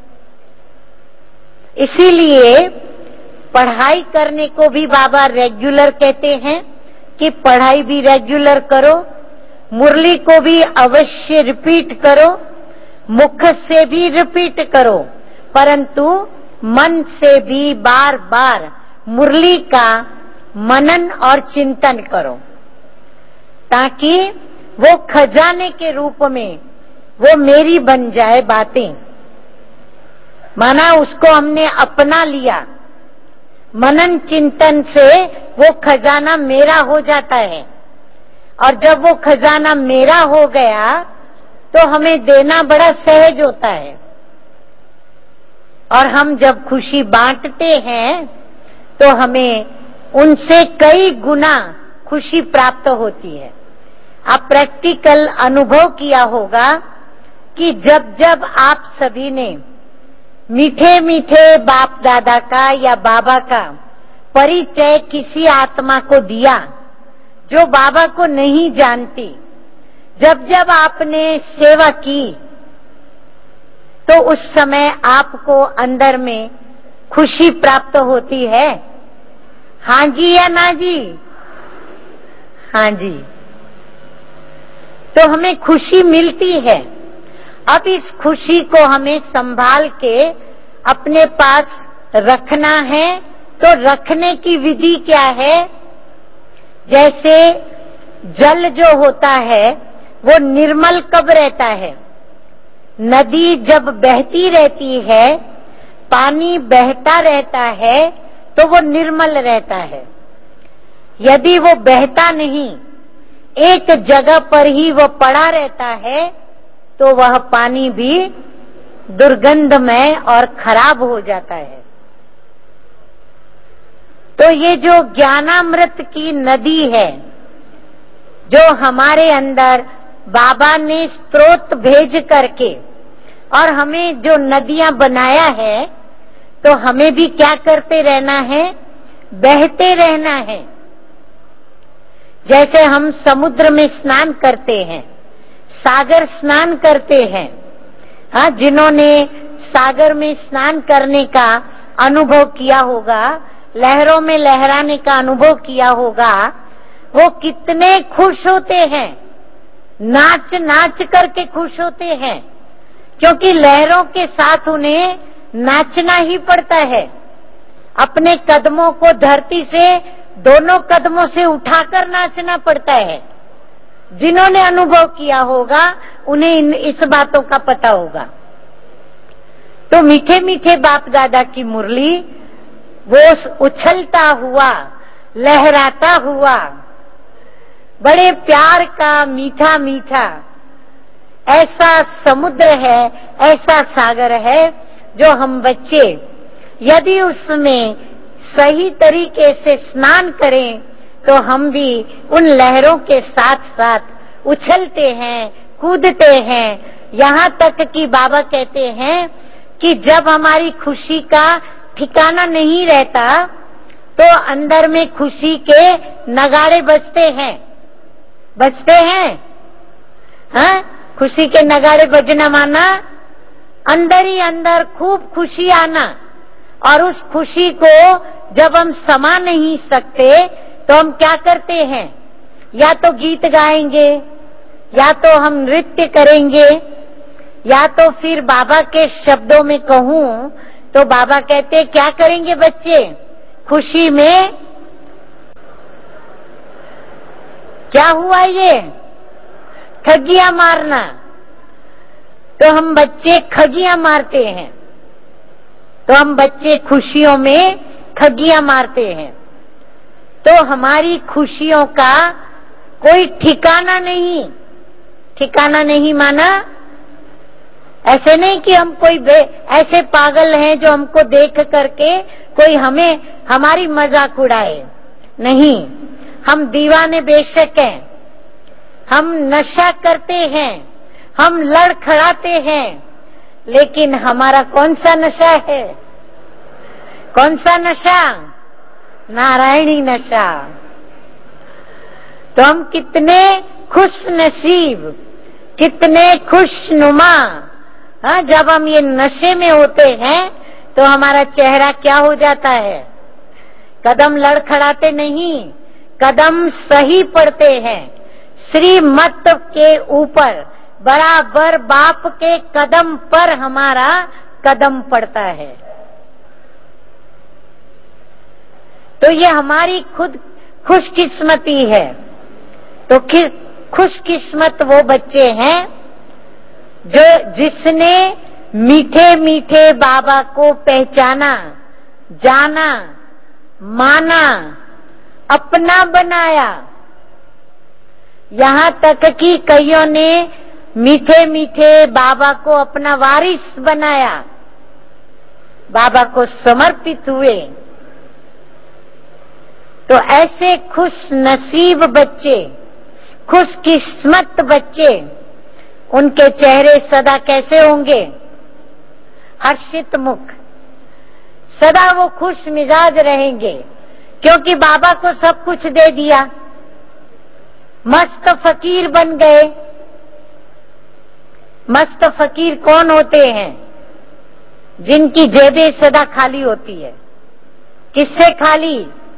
इसीलिए पढ़ाई करने को भी बाबा रेगुलर कहते हैं कि पढ़ाई भी रेगुलर करो, मुरली को भी अवश्य रिपीट करो, मुख से भी रिपीट करो, परंतु मन से भी बार बार मुरली का मनन और चिंतन करो, ताकि वो खजाने के रूप में वो मेरी बन जाए बातें। माना उसको हमने अपना लिया, मनन चिंतन से वो खजाना मेरा हो जाता है। और जब वो खजाना मेरा हो गया तो हमें देना बड़ा सहज होता है। और हम जब खुशी बांटते हैं तो हमें उनसे कई गुना खुशी प्राप्त होती है। आप प्रैक्टिकल अनुभव किया होगा कि जब जब आप सभी ने मीठे मीठे बाप दादा का या बाबा का परिचय किसी आत्मा को दिया जो बाबा को नहीं जानती, जब जब आपने सेवा की तो उस समय आपको अंदर में खुशी प्राप्त होती है। हाँ जी या ना जी? हाँ जी। तो हमें खुशी मिलती है। अब इस खुशी को हमें संभाल के अपने पास रखना है। तो रखने की विधि क्या है? जैसे जल जो होता है वो निर्मल कब रहता है? नदी जब बहती रहती है, पानी बहता रहता है तो वो निर्मल रहता है। यदि वो बहता नहीं, एक जगह पर ही वो पड़ा रहता है, तो वह पानी भी दुर्गंधमय और खराब हो जाता है। तो ये जो ज्ञानामृत की नदी है, जो हमारे अंदर बाबा ने स्रोत भेज करके और हमें जो नदियां बनाया है, तो हमें भी क्या करते रहना है? बहते रहना है। जैसे हम समुद्र में स्नान करते हैं, सागर स्नान करते हैं। हाँ, जिन्होंने सागर में स्नान करने का अनुभव किया होगा, लहरों में लहराने का अनुभव किया होगा, वो कितने खुश होते हैं, नाच नाच करके खुश होते हैं, क्योंकि लहरों के साथ उन्हें नाचना ही पड़ता है। अपने कदमों को धरती से दोनों कदमों से उठाकर नाचना पड़ता है। जिन्होंने अनुभव किया होगा उन्हें इस बातों का पता होगा। तो मीठे मीठे बाप दादा की मुरली वो उछलता हुआ, लहराता हुआ, बड़े प्यार का मीठा मीठा ऐसा समुद्र है, ऐसा सागर है जो हम बच्चे यदि उसमें सही तरीके से स्नान करें तो हम भी उन लहरों के साथ साथ उछलते हैं, कूदते हैं। यहाँ तक कि बाबा कहते हैं कि जब हमारी खुशी का ठिकाना नहीं रहता तो अंदर में खुशी के नगाड़े बजते हैं, बजते हैं। हाँ, खुशी के नगाड़े बजना माना अंदर ही अंदर खूब खुशी आना। और उस खुशी को जब हम समा नहीं सकते तो हम क्या करते हैं, या तो गीत गाएंगे, या तो हम नृत्य करेंगे, या तो फिर बाबा के शब्दों में कहूं तो बाबा कहते क्या करेंगे बच्चे, खुशी में क्या हुआ ये ठगिया मारना। तो हम बच्चे ठगिया मारते हैं, तो हम बच्चे खुशियों में ठगिया मारते हैं। तो हमारी खुशियों का कोई ठिकाना नहीं, ठिकाना नहीं माना ऐसे नहीं कि हम कोई ऐसे पागल हैं जो हमको देख करके कोई हमें हमारी मजाक उड़ाए। नहीं, हम दीवाने बेशक हैं, हम नशा करते हैं, हम लड़खड़ाते हैं, लेकिन हमारा कौन सा नशा है, कौन सा नशा, नारायणी नशा। तो हम कितने खुश नसीब, कितने खुशनुमा। हाँ, जब हम ये नशे में होते हैं तो हमारा चेहरा क्या हो जाता है, कदम लड़खड़ाते नहीं, कदम सही पड़ते हैं। श्रीमत के ऊपर बराबर बाप के कदम पर हमारा कदम पड़ता है। तो ये हमारी खुद खुशकिस्मती है। तो खुशकिस्मत वो बच्चे हैं जो जिसने मीठे मीठे बाबा को पहचाना, जाना, माना, अपना बनाया। यहाँ तक कि कईयों ने मीठे मीठे बाबा को अपना वारिस बनाया, बाबा को समर्पित हुए। तो ऐसे खुश नसीब बच्चे, खुशकिस्मत बच्चे, उनके चेहरे सदा कैसे होंगे, हर्षित मुख, सदा वो खुश मिजाज रहेंगे, क्योंकि बाबा को सब कुछ दे दिया, मस्त फकीर बन गए। मस्त फकीर कौन होते हैं, जिनकी जेबें सदा खाली होती है। किससे खाली,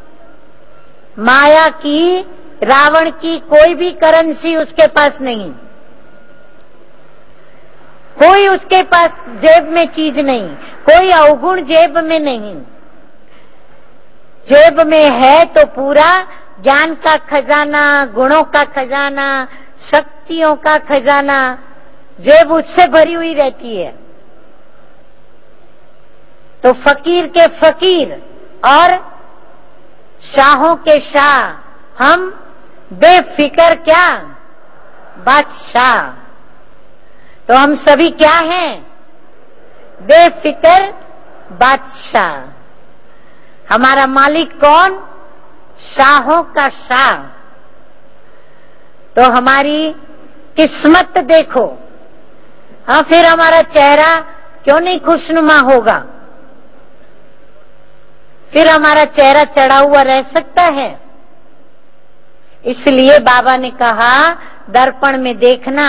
माया की, रावण की कोई भी करेंसी उसके पास नहीं, कोई उसके पास जेब में चीज नहीं, कोई अवगुण जेब में नहीं। जेब में है तो पूरा ज्ञान का खजाना, गुणों का खजाना, शक्तियों का खजाना, जेब उससे भरी हुई रहती है। तो फकीर के फकीर और शाहों के शाह हम, बेफिक्र क्या बादशाह। तो हम सभी क्या हैं, बेफिक्र बादशाह। हमारा मालिक कौन, शाहों का शाह। तो हमारी किस्मत देखो। हाँ, फिर हमारा चेहरा क्यों नहीं खुशनुमा होगा, फिर हमारा चेहरा चढ़ा हुआ रह सकता है। इसलिए बाबा ने कहा दर्पण में देखना।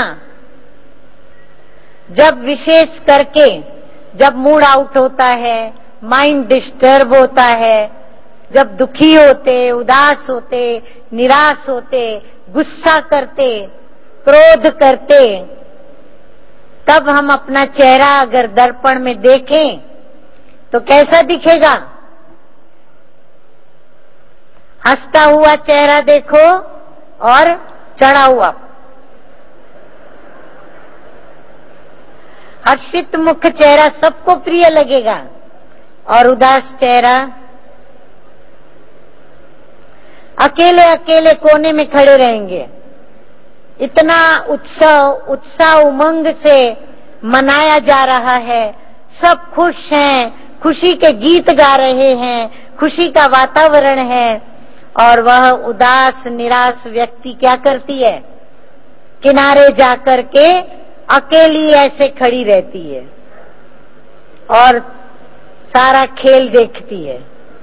जब विशेष करके जब मूड आउट होता है, माइंड डिस्टर्ब होता है, जब दुखी होते, उदास होते, निराश होते, गुस्सा करते, क्रोध करते, तब हम अपना चेहरा अगर दर्पण में देखें तो कैसा दिखेगा, हंसता हुआ चेहरा देखो और चढ़ा हुआ। हर्षित मुख चेहरा सबको प्रिय लगेगा और उदास चेहरा अकेले अकेले कोने में खड़े रहेंगे। इतना उत्साह उमंग से मनाया जा रहा है, सब खुश हैं, खुशी के गीत गा रहे हैं, खुशी का वातावरण है, और वह उदास निराश व्यक्ति क्या करती है? किनारे जाकर के अकेली ऐसे खड़ी रहती है और सारा खेल देखती है।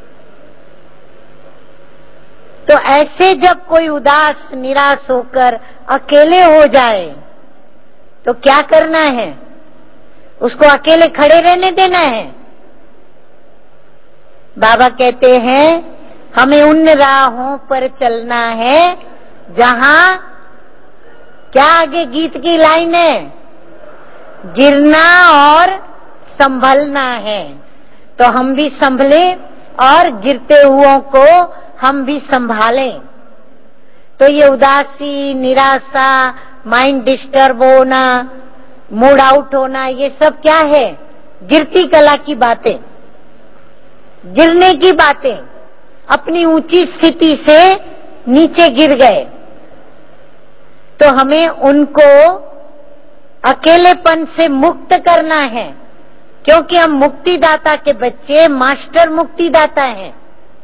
तो ऐसे जब कोई उदास निराश होकर अकेले हो जाए तो क्या करना है? उसको अकेले खड़े रहने देना है? बाबा कहते हैं हमें उन राहों पर चलना है जहां, क्या आगे गीत की लाइन है, गिरना और संभलना है। तो हम भी संभले और गिरते हुओं को हम भी संभालें। तो ये उदासी, निराशा, माइंड डिस्टर्ब होना, मूड आउट होना, ये सब क्या है? गिरती कला की बातें, गिरने की बातें। अपनी ऊंची स्थिति से नीचे गिर गए तो हमें उनको अकेलेपन से मुक्त करना है, क्योंकि हम मुक्तिदाता के बच्चे, मास्टर मुक्तिदाता हैं।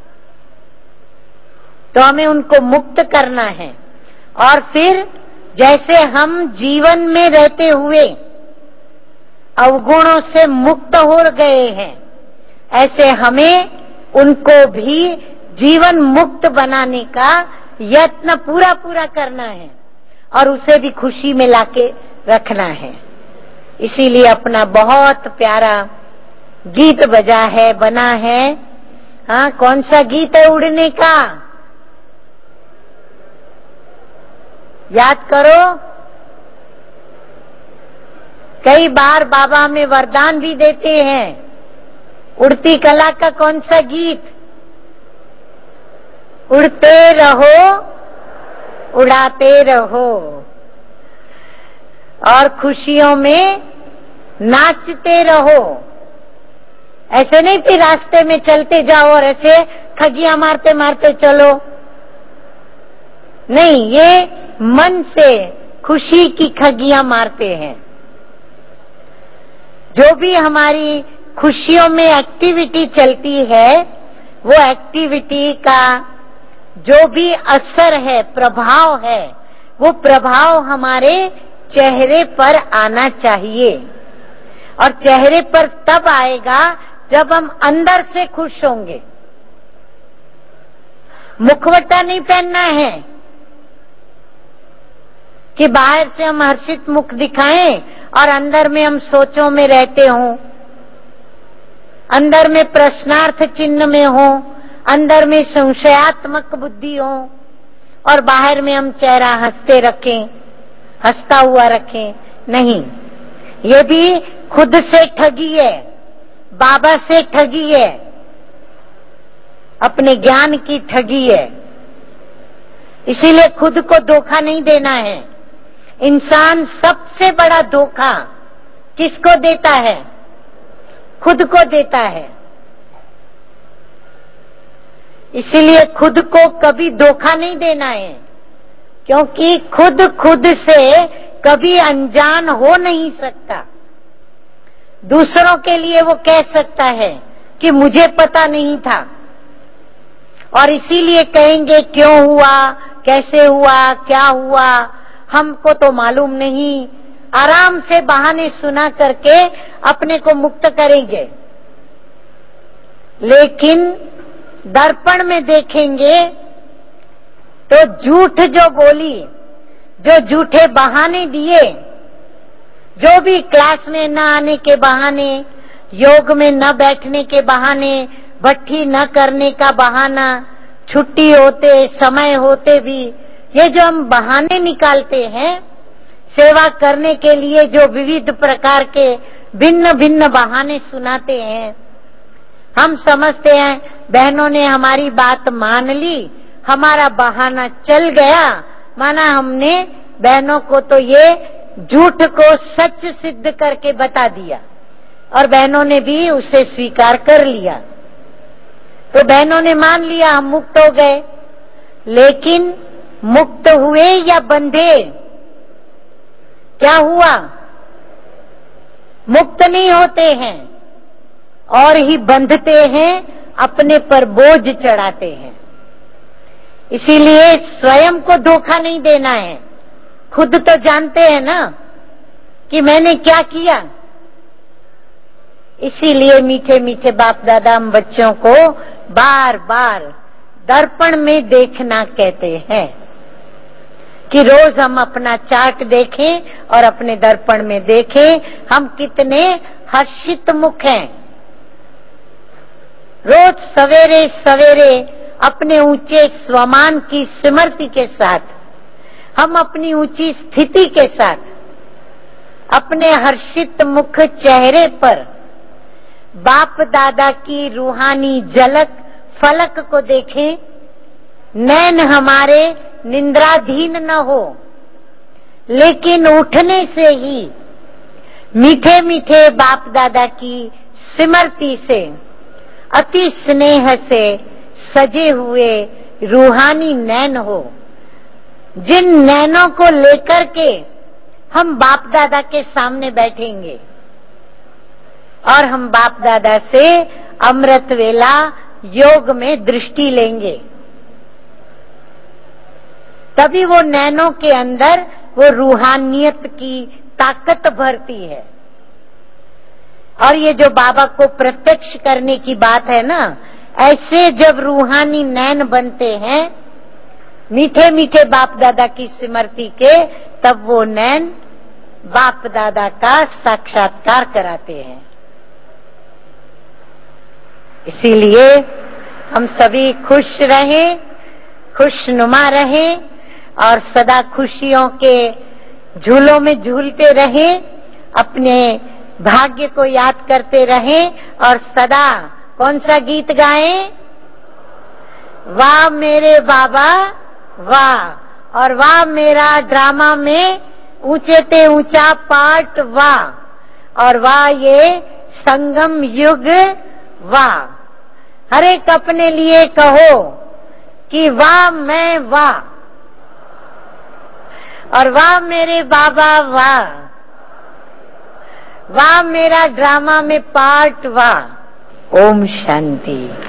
तो हमें उनको मुक्त करना है। और फिर जैसे हम जीवन में रहते हुए अवगुणों से मुक्त हो गए हैं, ऐसे हमें उनको भी जीवन मुक्त बनाने का यत्न पूरा करना है और उसे भी खुशी में लाके रखना है। इसीलिए अपना बहुत प्यारा गीत बना है। हाँ, कौन सा गीत है उड़ने का? याद करो। कई बार बाबा हमें वरदान भी देते हैं। उड़ती कला का कौन सा गीत? उड़ते रहो, उड़ाते रहो और खुशियों में नाचते रहो। ऐसे नहीं कि रास्ते में चलते जाओ और ऐसे ठगियां मारते मारते चलो। नहीं, ये मन से खुशी की ठगियां मारते हैं। जो भी हमारी खुशियों में एक्टिविटी चलती है, वो एक्टिविटी का जो भी असर है, प्रभाव है, वो प्रभाव हमारे चेहरे पर आना चाहिए। और चेहरे पर तब आएगा जब हम अंदर से खुश होंगे। मुखवटा नहीं पहनना है कि बाहर से हम हर्षित मुख दिखाएं और अंदर में हम सोचों में रहते हों, अंदर में प्रश्नार्थ चिन्ह में हो, अंदर में संशयात्मक बुद्धि हो और बाहर में हम चेहरा हंसते रखें, हंसता हुआ रखें। नहीं, ये भी खुद से ठगी है, बाबा से ठगी है, अपने ज्ञान की ठगी है। इसीलिए खुद को धोखा नहीं देना है। इंसान सबसे बड़ा धोखा किसको देता है? खुद को देता है। इसीलिए खुद को कभी धोखा नहीं देना है, क्योंकि खुद से कभी अनजान हो नहीं सकता। दूसरों के लिए वो कह सकता है कि मुझे पता नहीं था, और इसीलिए कहेंगे क्यों हुआ, कैसे हुआ, क्या हुआ, हमको तो मालूम नहीं। आराम से बहाने सुना करके अपने को मुक्त करेंगे। लेकिन दर्पण में देखेंगे तो झूठ जो बोली, जो झूठे बहाने दिए, जो भी क्लास में न आने के बहाने, योग में न बैठने के बहाने, भट्ठी न करने का बहाना, छुट्टी होते समय होते भी ये जो हम बहाने निकालते हैं, सेवा करने के लिए जो विविध प्रकार के भिन्न भिन्न बहाने सुनाते हैं, हम समझते हैं बहनों ने हमारी बात मान ली, हमारा बहाना चल गया, माना हमने बहनों को तो ये झूठ को सच सिद्ध करके बता दिया और बहनों ने भी उसे स्वीकार कर लिया। तो बहनों ने मान लिया, हम मुक्त हो गए। लेकिन मुक्त हुए या बंधे, क्या हुआ? मुक्त नहीं होते हैं और ही बंधते हैं, अपने पर बोझ चढ़ाते हैं। इसीलिए स्वयं को धोखा नहीं देना है। खुद तो जानते हैं ना कि मैंने क्या किया। इसीलिए मीठे मीठे बाप दादा हम बच्चों को बार बार दर्पण में देखना कहते हैं कि रोज हम अपना चार्ट देखें और अपने दर्पण में देखें हम कितने हर्षित मुख हैं। रोज सवेरे सवेरे अपने ऊंचे स्वमान की स्मृति के साथ, हम अपनी ऊंची स्थिति के साथ, अपने हर्षित मुख चेहरे पर बाप दादा की रूहानी झलक फलक को देखें। नैन हमारे निंद्राधीन न हो, लेकिन उठने से ही मीठे मीठे बाप दादा की स्मृति से, अति स्नेह से सजे हुए रूहानी नैन हो, जिन नैनों को लेकर के हम बाप दादा के सामने बैठेंगे और हम बाप दादा से अमृत वेला योग में दृष्टि लेंगे। तभी वो नैनों के अंदर वो रूहानियत की ताकत भरती है। और ये जो बाबा को प्रत्यक्ष करने की बात है ना, ऐसे जब रूहानी नैन बनते हैं मीठे मीठे बाप दादा की स्मृति के, तब वो नैन बाप दादा का साक्षात्कार कराते हैं। इसीलिए हम सभी खुश रहें, खुशनुमा रहें और सदा खुशियों के झूलों में झूलते रहें, अपने भाग्य को याद करते रहें और सदा कौन सा गीत गाएं? वाह मेरे बाबा वाह, और वाह मेरा ड्रामा में ऊंचे ते ऊंचा पार्ट वाह, और वाह ये संगम युग वाह। हर एक अपने लिए कहो कि वाह मैं वाह, और वाह मेरे बाबा वाह, वाह मेरा ड्रामा में पार्ट वाह। ओम शांति।